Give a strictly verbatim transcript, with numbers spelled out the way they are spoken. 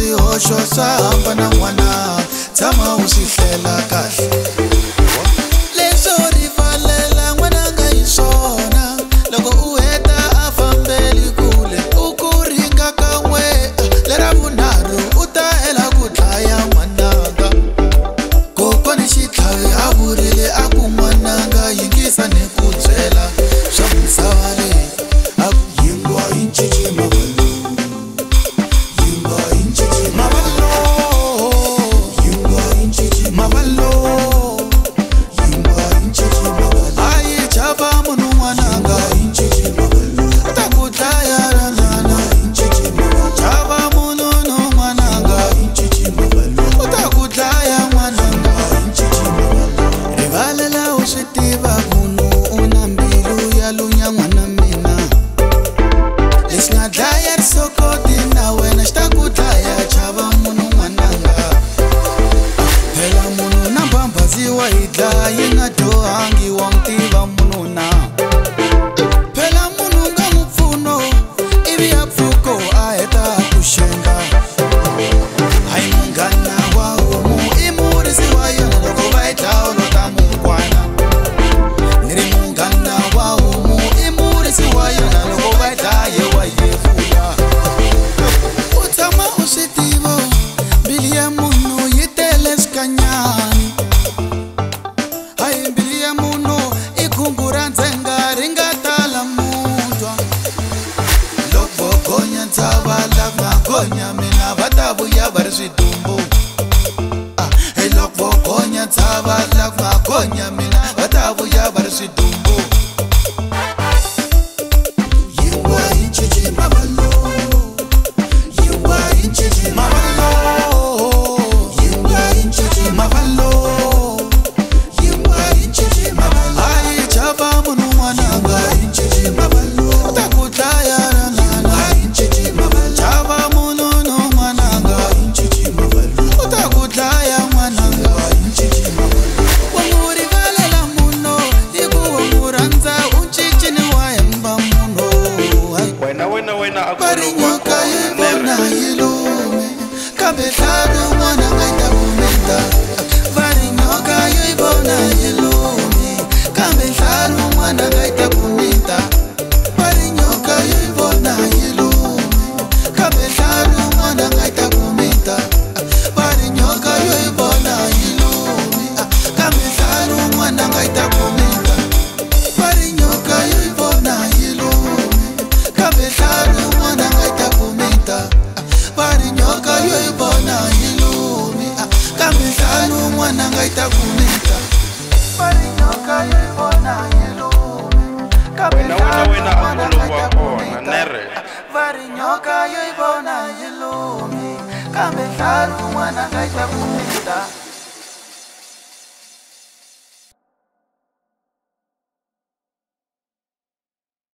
swihoxo swa hambana n'wana tshama u swi hlela kahle leswo rivalela n'wana nga hi swona loko u heta a fambeli kule u ku ringa kan'we lera vunharhu u ta hela ku dlaya n'wananga kokwana xitlhavi a vurile a ku n'wananga yingisa ni ku byela swa misava leyi a ku yingwa hi ncece mavalo yingwa hi ncece mavalo yingwa hi ncece mavalo yingwa hi ncece mavalo a yi chava munhu n'wananga hi ncece mavalo u ta ku dlaya ranana hi ncece mavalo chava munhu n'wananga hi ncece mavalo u ta ku dlaya n'wananga hi ncece mavalo rivalela u swi tiva munhu u na mbilu ya lunya n'wana mina leswi nga dlaya risokoti na wena xi ta ku dlaya chava munhu n'wananga phela munhu na mbambaziwa hi dlaya yi nga dyohangi wa n'wi tiva munhu na phela munhu nga n'wi pfuno ivi ya pfuko a heta ku xenga hayi munghana wa homu i murisi wa yona loko va yi dlawulota mukwana ni ri munghana wa homu i murisi wa yona loko va yi dlaye wa yevula u tshama u swi tiva mbilu ya munhu yi tele swikanyani hayi mbilu ya munhu i khungu ra ndzhenga ri nga tala mutwa loko gonya ntshava lava gonya mina va ta vuya va ri swidumbu e loko gonya ntshava lava gonya mina va ta vuya va ri swidumbu yingwa hi ncece mavalo yingwa hi ncece mavalo yingwa hi ncece mavalo yingwa hi ncece mavalo a yi chava munhu n'wananga hi ncece mavalo u ta ku dlaya ranana hi ncece mavalo chava munhu n'wananga hi ncece mavalo u ta ku dlaya n'wananga hi ncece mavalo wa n'wi rivalela munhu hi ku wa n'wi rhandza u cinciniwa hemba munhu wena wena wena a va ri nyoka yi vona yi lume kambe nhlaro n'wananga yi ta kumeta va ri nyoka yi vona yi lume kambe nhlaro n'wananga yi ta kumeta va ri nyoka yi vona yi lume kambe nhlaro n'wananga yi ta kumeta va ri nyoka yi vona yi lume kambe nhlaro n'wananga yi ta kumeta va ri nyoka yi vona yi lume kambe nhlaro n'wananga yi ta kumeta va ri nyoka yi vona yi lume kambe nhlaro n'wananga yi ta kumeta va ri nyoka yi vona yi lume kambe wena wena nhlaro wena a n'wananga yi wa ta kona kumeta nere va ri nyoka yi vona yi lume kambe nhlaro n'wananga yi ta kumeta